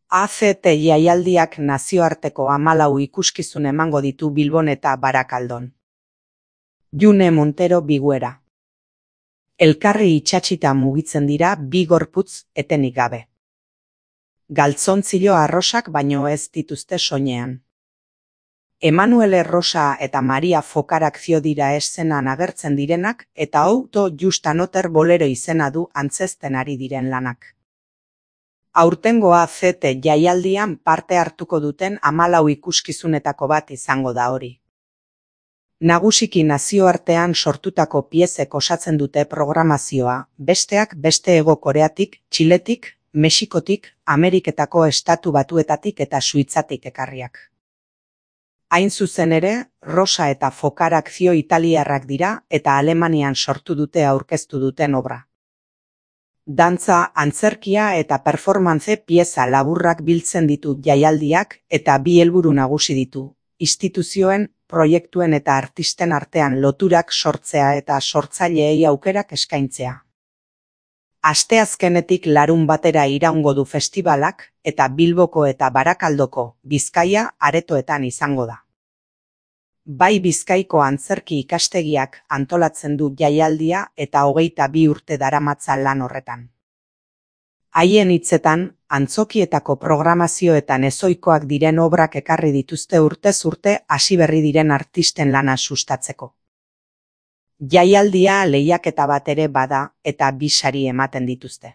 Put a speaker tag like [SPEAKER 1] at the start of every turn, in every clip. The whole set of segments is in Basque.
[SPEAKER 1] ACT jaialdiak nazioarteko 14 ikuskizun emango ditu Bilbon eta Barakaldon. June Montero Biguera. Elkarri itsatsita mugitzen dira bi gorputz etenik gabe. Galtzontzilo arrosak baino ez dituzte soinean. Emanuele Rosa eta Maria Fokarakzio dira eszenan agertzen direnak eta auto justanoter bolero izena du antzesten ari diren lanak. Aurtengo ACT jaialdian parte hartuko duten 14 ikuskizunetako bat izango da hori. Nagusiki nazioartean sortutako piezek osatzen dute programazioa, besteak beste Hego Koreatik, Txiletik, Mexikotik, Ameriketako Estatu Batuetatik eta Suitzatik ekarriak. Hain zuzen ere, Rosa eta Fokarakzio italiarrak dira eta Alemanian sortu dute aurkeztu duten obra. Dantza, antzerkia eta performance pieza laburrak biltzen ditu jaialdiak eta bi helburu nagusi ditu, instituzioen, proiektuen eta artisten artean loturak sortzea eta sortzaileei aukerak eskaintzea. Asteazkenetik larun batera iraungo du festibalak eta Bilboko eta Barakaldoko, Bizkaia, aretoetan izango da. Bai Bizkaiko antzerki ikastegiak antolatzen du jaialdia eta 22 urte daramatza lan horretan. Haien hitzetan, antzokietako programazioetan ezoikoak diren obrak ekarri dituzte urtez urte hasi berri diren artisten lana sustatzeko. Jaialdia lehiaketa bat ere bada eta 2 sari ematen dituzte.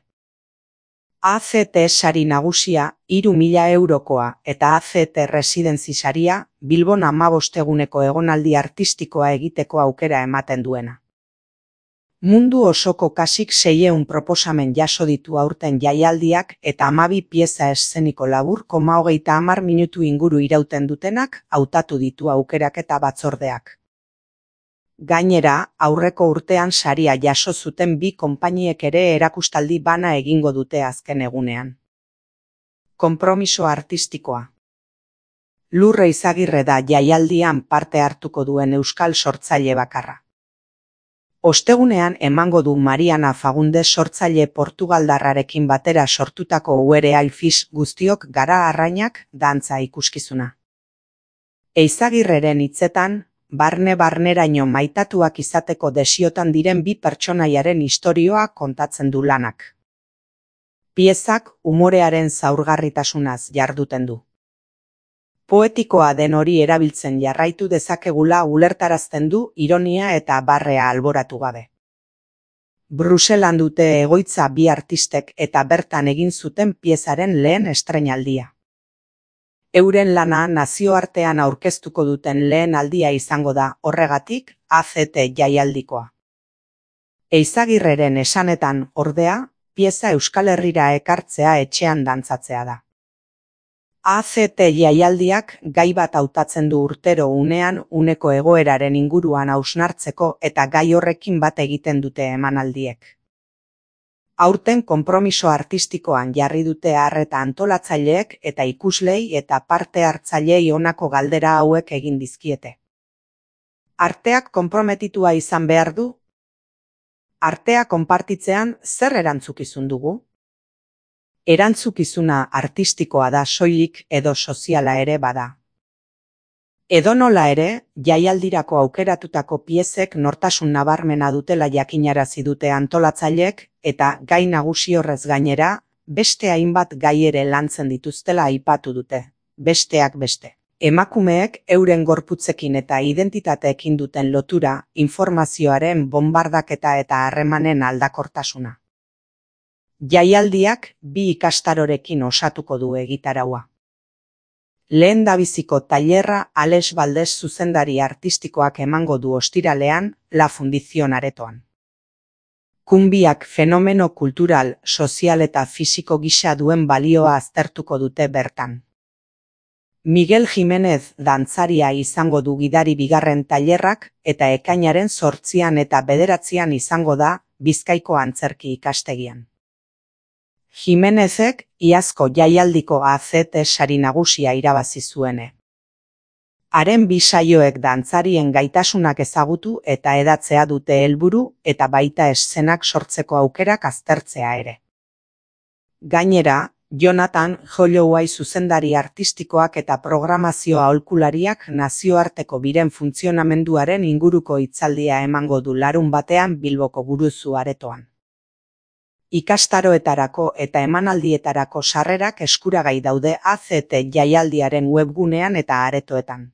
[SPEAKER 1] ACT sari nagusia 3.000 eurokoa eta ACT residenzi saria Bilbon 15 eguneko egonaldi artistikoa egiteko aukera ematen duena. Mundu osoko kasik 600 proposamen jaso ditu aurten jaialdiak eta 12 pieza eszeniko labur 30 minutu inguru irauten dutenak hautatu ditu aukeraketa batzordeak. Gainera, aurreko urtean saria jaso zuten 2 konpainiek ere erakustaldi bana egingo dute azken egunean. Konpromiso artistikoa. Lur Eizagirre da jaialdian parte hartuko duen euskal sortzaile bakarra. Ostegunean emango du Mariana Fagundes sortzaile portugaldarrarekin batera sortutako Where I Fish guztiok gara arrainak dantza ikuskizuna. Eizagirreren hitzetan, barne-barneraino maitatuak izateko desiotan diren 2 pertsonaiaren istorioa kontatzen du lanak. Piezak umorearen zaurgarritasunaz jarduten du. Poetikoa den hori erabiltzen jarraitu dezakegula ulertarazten du ironia eta barrea alboratu gabe. Bruselan dute egoitza 2 artistek eta bertan egin zuten piezaren lehen estreinaldia. Euren lana nazioartean aurkeztuko duten lehen aldia izango da, horregatik, ACT jaialdikoa. Eizagirreren esanetan, ordea, pieza Euskal Herrira ekartzea etxean dantzatzea da. ACT jaialdiak gai bat hautatzen du urtero unean uneko egoeraren inguruan hausnartzeko eta gai horrekin bat egiten dute emanaldiek. Aurten konpromiso artistikoan jarri dute arreta antolatzaileek eta ikuslei eta parte hartzaileei honako galdera hauek egin dizkiete. Arteak konprometitua izan behar du? Artea konpartitzean zer erantzukizun dugu? Erantzukizuna artistikoa da soilik edo soziala ere bada. Edonola ere, jaialdirako aukeratutako piezek nortasun nabarmena dutela jakinarazi dute antolatzaileek eta gai nagusi horrez gainera, beste hainbat gai ere lantzen dituztela aipatu dute, besteak beste. Emakumeek euren gorputzekin eta identitateekin duten lotura, informazioaren bonbardaketa eta harremanen aldakortasuna. Jaialdiak 2 ikastarorekin osatuko du egitaraua. Lehendabiziko tailerra Alex Valdez zuzendari artistikoak emango du ostiralean La Fundición aretoan. Kunbiak fenomeno kultural, sozial eta fisiko gisa duen balioa aztertuko dute bertan. Miguel Jimenez dantzaria izango du gidari bigarren tailerrak eta ekainaren 8 eta 9 izango da Bizkaiko antzerki ikastegian. Jimenezek iazko jaialdiko ACT sari nagusia irabazi zuene. Haren 2 saioek dantzarien gaitasunak ezagutu eta hedatzea dute helburu eta baita eszenak sortzeko aukerak aztertzea ere. Gainera, Jonathan Holloway zuzendari artistikoak eta programazio aholkulariak nazioarteko biren funtzionamenduaren inguruko hitzaldia emango du larunbatean Bilboko Buruzu aretoan. Ikastaroetarako eta emanaldietarako sarrerak eskuragai daude ACT jaialdiaren webgunean eta aretoetan.